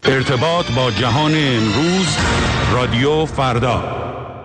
ارتباط با جهان امروز، رادیو فردا.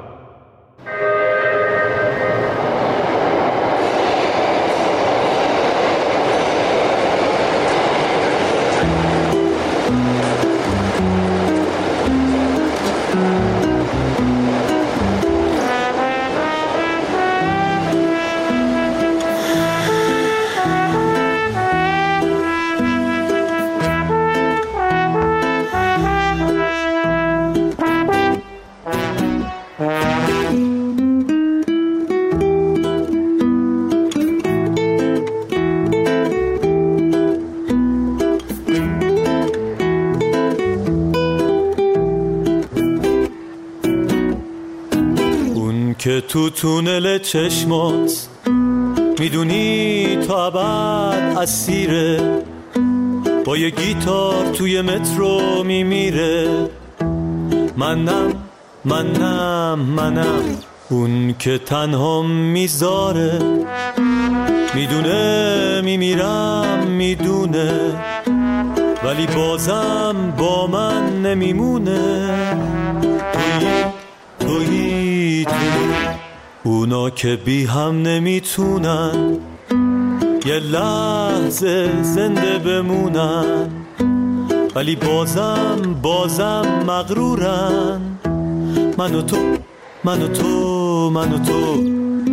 که تو تونل چشمات میدونی تا ابد اسیره، با یه گیتار توی مترو میمیره. منم اون که تنها میذاره، میدونه میمیرم میدونه، ولی بازم با من نمیمونه. تویی اونا که بی هم نمیتونن یه لحظه زنده بمونن، ولی بازم مغرورن. من و تو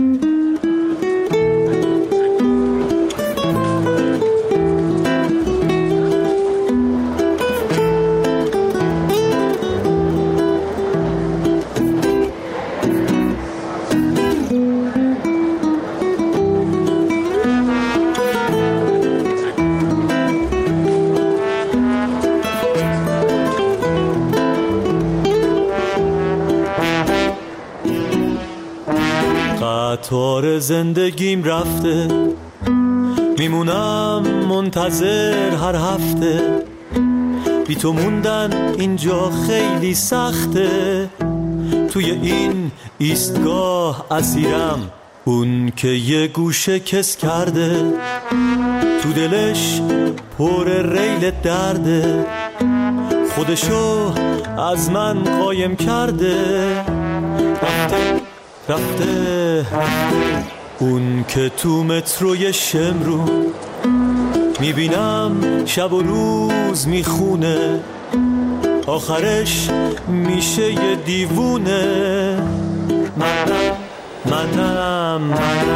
قطار زندگیم رفته، میمونم منتظر هر هفته. بی تو موندن اینجا خیلی سخته، توی این ایستگاه اسیرم. اون که یه گوشه کس کرده، تو دلش پر ریل درده، خودشو از من قایم کرده. رفته اون که تو متروی شمرو میبینم شب و روز میخونه، آخرش میشه یه دیوونه. منم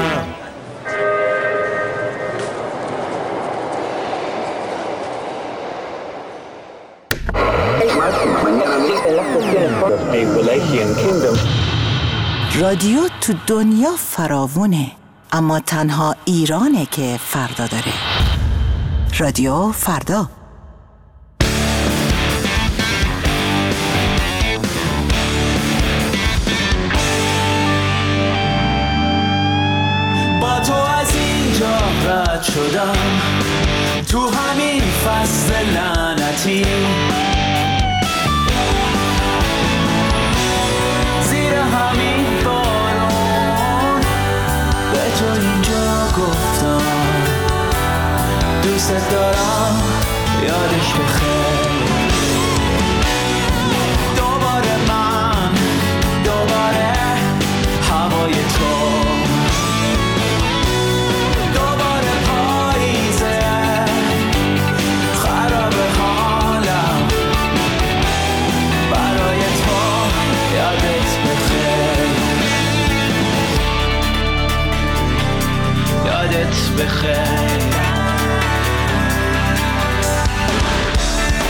رادیو تو دنیا فراوونه، اما تنها ایرانه که فردا داره. رادیو فردا. با تو از اینجا رد شدم، تو همین فصل لعنتی، زیر همین بارون به تو اینجا گفتم دوست دارم، یادش بخیر. دوباره هوای تو، دوباره پاییزه، خراب حالم برای تو، یادت بخیر، یادت بخیر.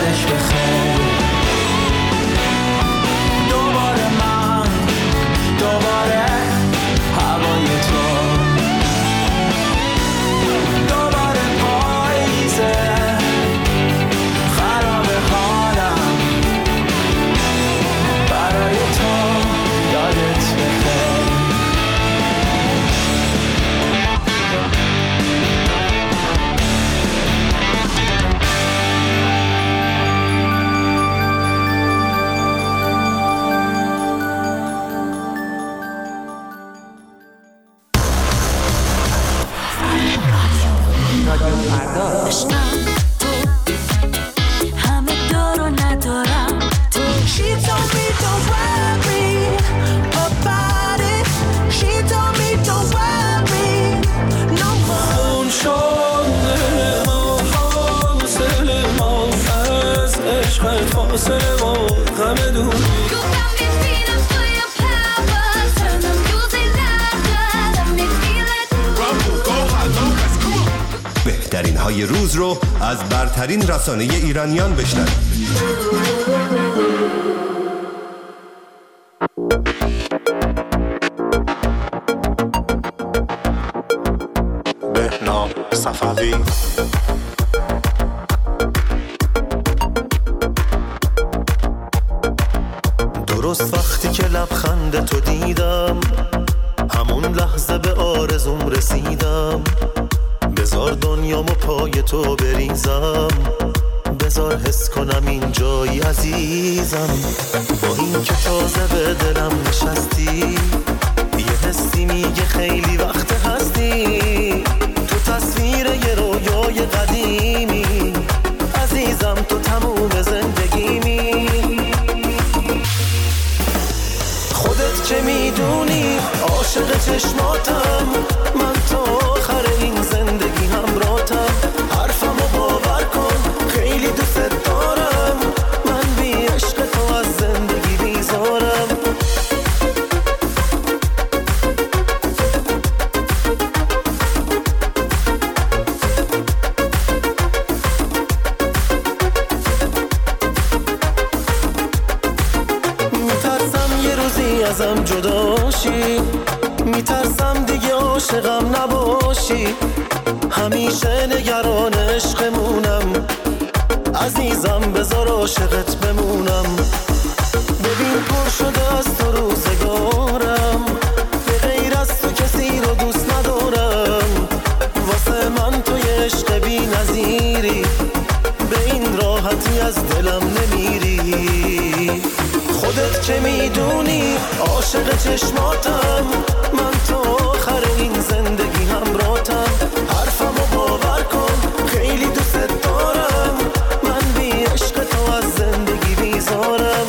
شبش بخیر. دوباره من، دوباره هوای تو، دوباره پاییزه خراب حالم، برای تو یادت بخیر. بهترین های روز رو از برترین رسانه ایرانیان بشنوید. بهنام صفوی. درست وقتی که لبخند تو دیدم، همون لحظه به آرزوم رسیدم. بذار دنیامو پای تو بریزم، بذار حس کنم این جایی عزیزم. با این که تازه به دلم نشستی، یه حسی میگه خیلی وقت هستی. تو تصویر یه رویای قدیمی، عزیزم تو تموم زندگیمی. خودت که میدونی عاشق چشماتم، من تا آخر این زندگی همراهتم. حرفمو باور کن خیلی دوست دارم، من بی عشق تو از زندگی بیزارم. میترسم یه روزی ازم جدا شی، میترسم دیگه عاشقم نباشی. همیشه نگران عشقمونم، عزیزم بذار عاشقت بمونم. ببین پر شده از تو روزگارم، به غیر از تو کسی رو دوست ندارم. واسه من تو یه عشق بی نظیری، به این راحتی از دلم نمیری. خودت که میدونی عاشق چشماتم، من تا آخر این زندگی همراهتم. حرفمو باور کن خیلی دوست دارم، من بی عشق تو از زندگی بیزارم.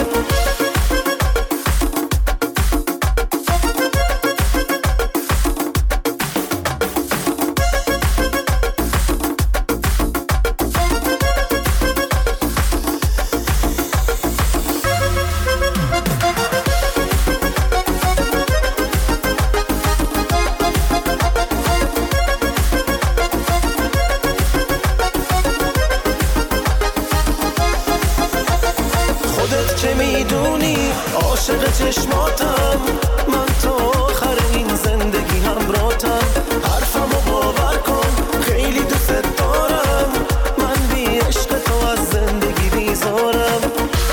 عاشق چشماتم، من تا آخر این زندگی همراهتم. حرفمو باور کن خیلی دوست دارم، من بی عشق تو از زندگی بیزارم.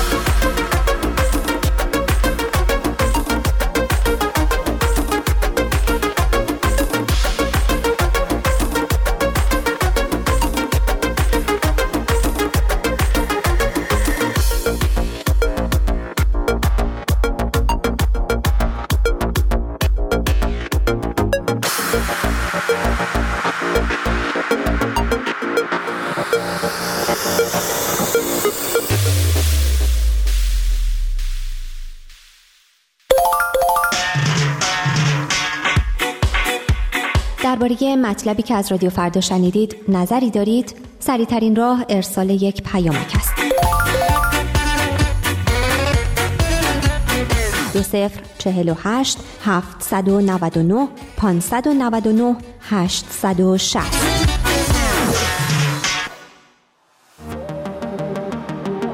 درباره مطلبی که از رادیو فردا شنیدید نظری دارید؟ سریع‌ترین راه ارسال یک پیامک است. 2048 799 599 860.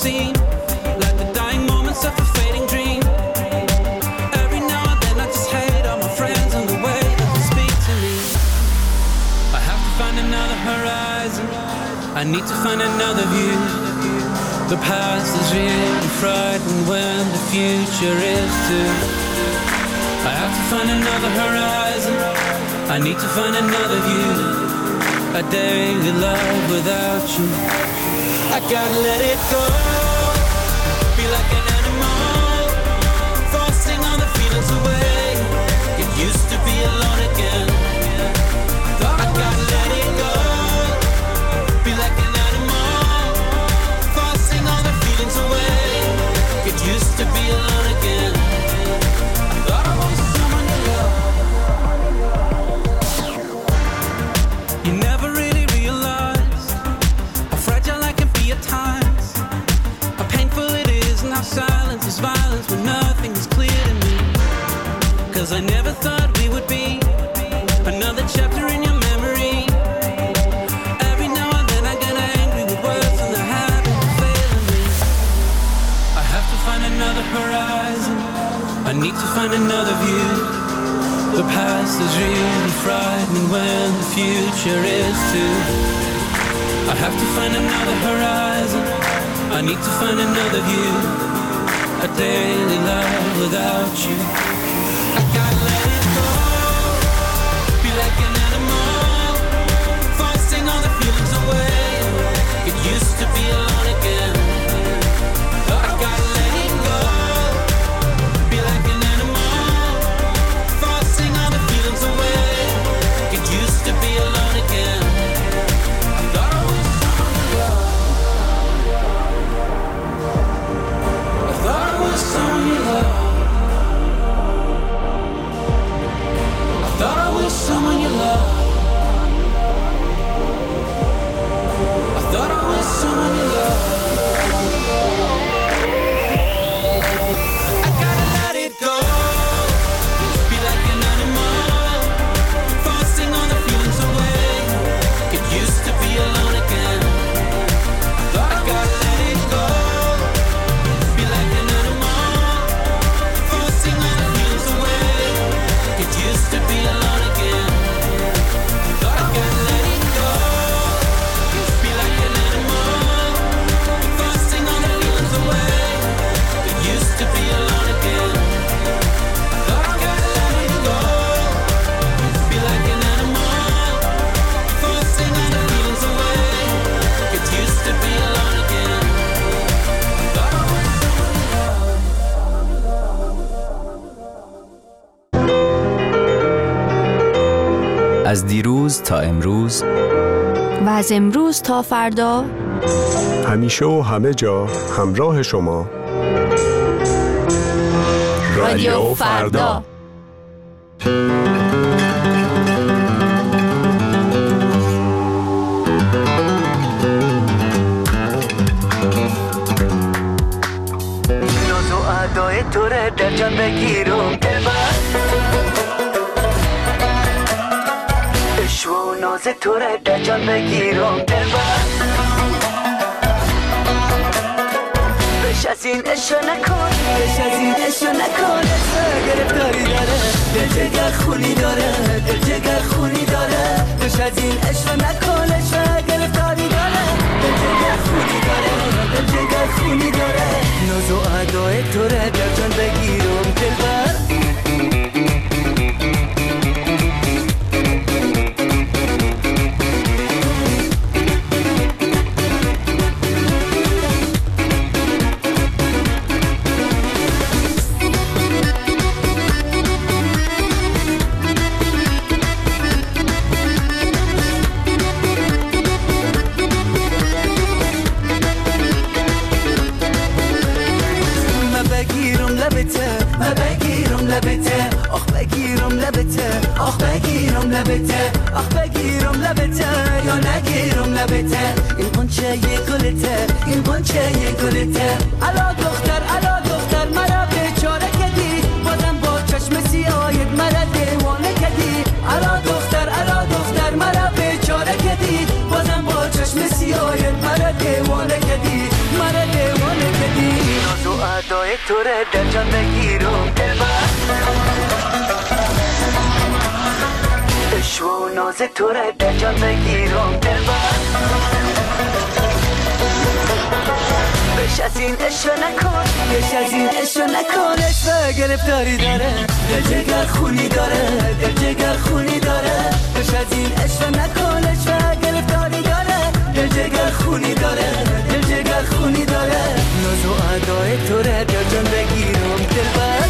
seem like the dying moments of a fading dream. Every now and then I just hate all my friends and the way that they speak to me. I have to find another horizon, I need to find another view. The past is really frightening when the future is too. I have to find another horizon, I need to find another view. A daily love without you, I gotta let it go. Be like an animal, forcing all the feelings away. It used to be alone again. I gotta let it go. Be like an animal, forcing all the feelings away. It used to be alone again. I thought I was someone you love. You never really realized how fragile I can be at times, how painful it is and how silence is violence when nothing is clear to me. Cause I never thought we would be another chapter in your memory. Every now and then I get angry with words and the habit of failing me. I have to find another horizon, I need to find another view. The past is really frightening when the future is too. I have to find another horizon, I need to find another view. A daily love without you, I gotta let it go. Be like an animal, forcing all the feelings away. It used to be alone again. I gotta let it go. Be like an animal, forcing all the feelings away. It used to be alone again. I thought I was someone you love. I thought I was someone you love. I thought I was someone you love. I thought I was someone you love. I gotta let it go. Be like an animal, forcing all the feelings away. It used to be alone again. I gotta let it go. Be like an animal, forcing all the feelings away. It used to be alone again. I gotta let it go. Be like an animal, forcing all the feelings away. It used to be alone again. I gotta let it go. Be like an animal, forcing all the feelings away. It used to be alone again. Thought I was someone you love. از دیروز تا امروز و از امروز تا فردا، همیشه و همه جا همراه شما. رادیو فردا. ناز و ادای تو رو در جان بگیرم دلبر، عشق و ناز تو رو در جان بگیرم دلبر. بش از این عشق نکن، بش از این عشق نکن. عشق گرفتاری داره، دل جگر خونی داره، دل جگر خونی داره. بش از این عشق نکن، عشق گرفتاری داره، دل جگر خونی داره، دل جگر خونی داره. ناز و ادای تو رو در جان بگیرم دلبر. آخ بگیرم لبته یا نگیرم لبته. این قنچه یه گلته، این قنچه یه گلته. الا دختر مرا بیچاره کردی، بازم با چشم سیاهت مرا دیوانه کردی. الا دختر مرا بیچاره کردی، بازم با چشم سیاهت مرا دیوانه کردی، مرا دیوانه ادای تو رو در جان بگیرم دلبر عشق و ناز تو رو در جان بگیرم دلبر بش از این عشق نکن بش از این عشق نکن عشق گرفتاری داره دل جگر خونی داره دل جگر خونی داره بش از این عشق نکن عشق گرفتاری داره دل جگر خونی داره دل جگر خونی داره ناز و ادای تو رو در جان بگیرم دلبر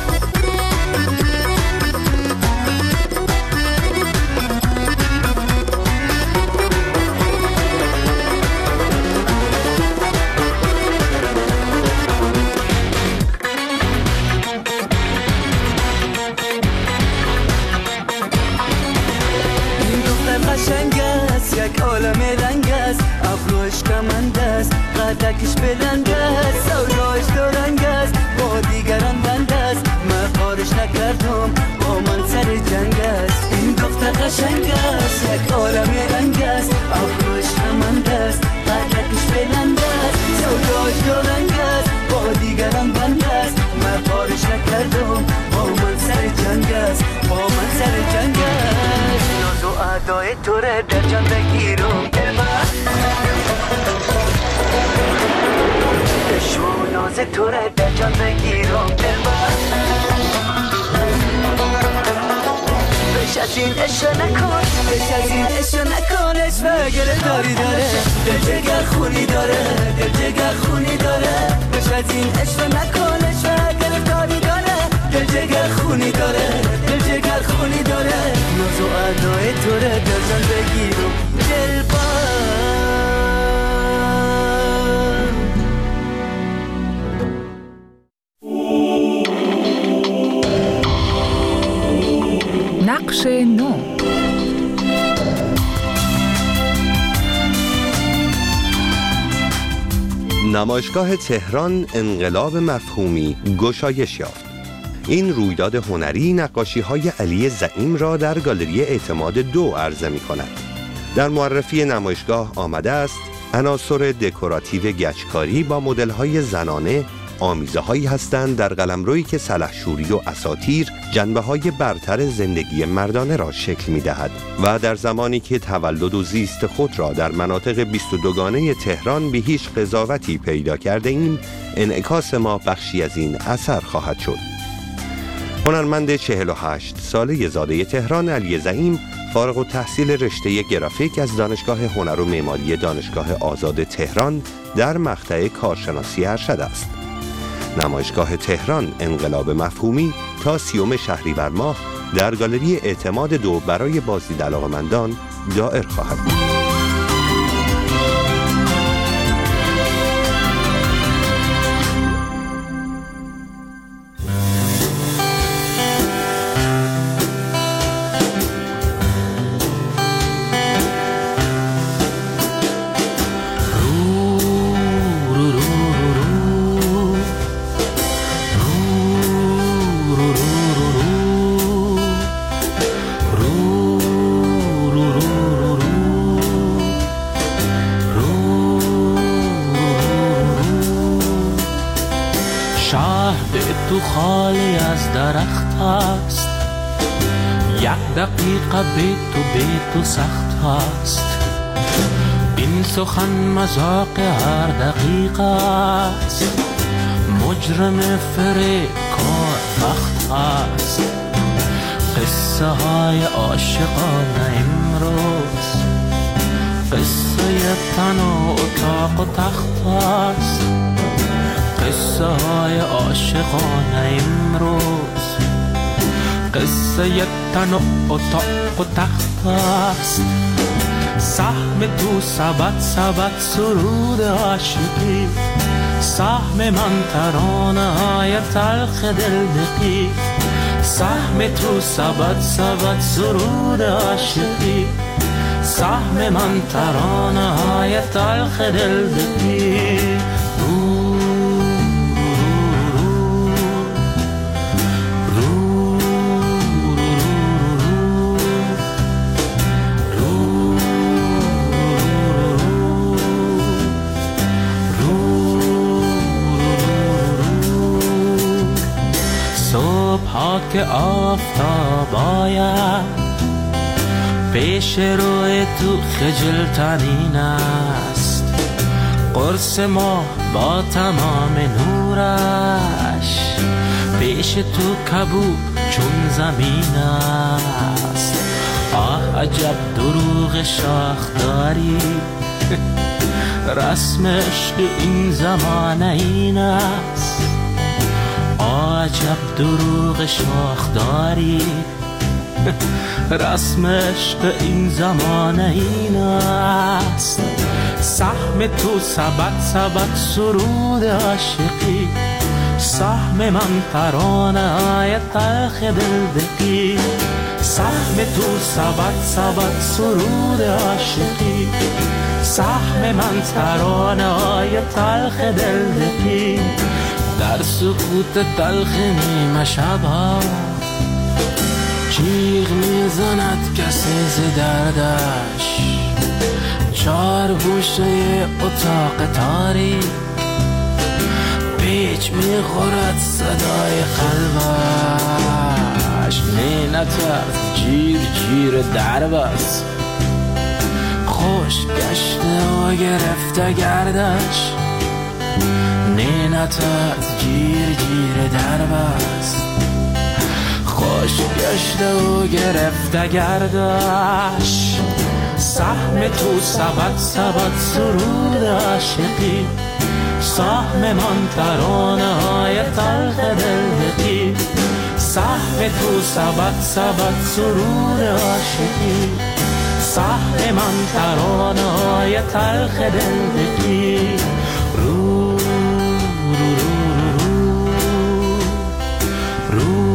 یک عالم رنگ است ابروش کمند است قدکش بلند است سوداش دورنگ است با دیگران بند است من کارش نکردم با من سر جنگ است این دختر قشنگ است یک عالم رنگ است ابروش کمند است قدکش بلند است سوداش دورنگ است با دیگران بند است من کارش نکردم با من سر جنگ است با من سر جنگ است ناز و ادای تو رو در جان بگیرم دلبر عشق و ناز تو رو در جان بگیرم دلبر بش از این عشق نکن بش از این عشق نکن عشق گرفتاری داره دل جگر خونی داره دل جگر خونی داره بش از این عشق نکن عشق گرفتاری داره دل جگر خونی داره دل جگر خونی داره ناز و ادای تو رو در جان بگیرم دلبر نقش نو نمایشگاه تهران انقلاب مفهومی گشایش یافت. این رویداد هنری نقاشی‌های علی زعیم را در گالری اعتماد 2 عرضه می‌کند. در معرفی نمایشگاه آمده است عناصر دکوراتیو گچکاری با مدل‌های زنانه آمیزه‌هایی هستند در قلمرویی که سلحشوری و اساطیر جنبه‌های برتر زندگی مردانه را شکل می‌دهد و در زمانی که تولد و زیست خود را در مناطق 22گانه تهران به هیچ قضاوتی پیدا کرده ایم، انعکاس ما بخشی از این اثر خواهد شد. هنرمند 48 ساله زاده تهران علی زعیم فارغ التحصیل رشته گرافیک از دانشگاه هنر و معماری دانشگاه آزاد تهران در مقطع کارشناسی ارشد است. نمایشگاه تهران انقلاب مفهومی تا 30 شهریور ماه در گالری اعتماد 2 برای بازدید علاقه‌مندان دائر خواهد بود. تو خالی از درخت است، یک دقیقه به تو سخت است. این سخن مذاق هر دقیقه است، مجرم فریبکار بخت است. قصه های عاشقانه امروز قصه تن و اتاق و تخت است. قصه های عاشقانه امروز قصه تن و اتاق و تخت است. سهم تو سبد سرود عاشقی، سهم من ترانه های تلخ دل دقی. سهم تو سبد سرود عاشقی، سهم من ترانه های تلخ دل دقی. که آفتاب آید پیش روی تو خجلترین است. قرص ما با تمام نورش پیش تو کبود چون زمین است. آه عجب دروغ شاخ داری رسم عشق این زمان این است. آه عجب دروغ شاخ داری رسم عشق این زمان این است. سهم تو سبد سرود عاشقی، سهم من ترانه های تلخ دلدقی. سهم تو سبد سرود عاشقی، سهم من ترانه های تلخ دلدقی. در سکوت تلخ نیمه شبها جیغ میزند کسی ز دردش. چار گوشه اتاق تاریک پیچ میخورد صدای قلبش. نه نترس جیر در بس، خوش گشته و گرفته گردش. نه نترس جیر در بس، خوش گشته و گرفته گردش. سهم تو سبد سرود عاشقی، سهم من ترانه های تلخ دلدقی. سهم تو سبد سرود عاشقی، سهم من ترانه های تلخ دلدقی. رو رو رو رو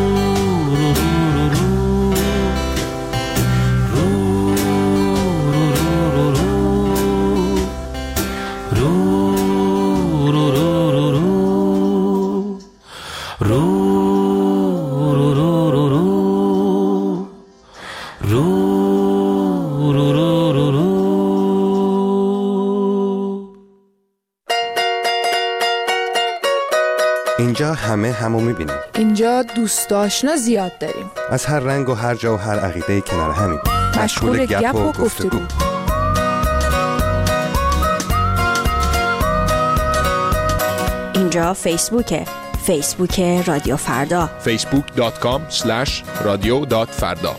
اینجا همو میبینیم. اینجا دوست آشنا زیاد داریم. از هر رنگ و هر جا و هر عقیده کنار همین. مشغول گپ و گفتگو. اینجا فیسبوک رادیو فردا. facebook.com/radio.farda.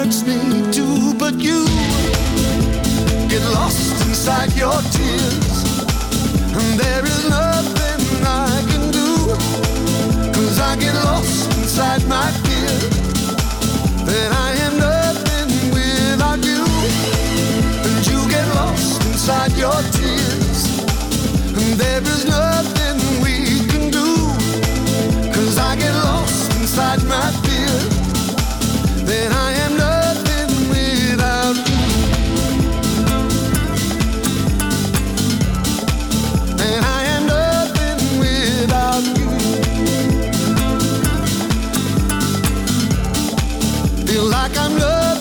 hurts me too, but you get lost inside your tears, and there is nothing I can do, 'cause I get lost inside my fear, that I am nothing without you, and you get lost inside your tears, and there is nothing we can do, 'cause I get lost inside my fear, that I am nothing without you. And I am nothing without you. Feel like I'm loved.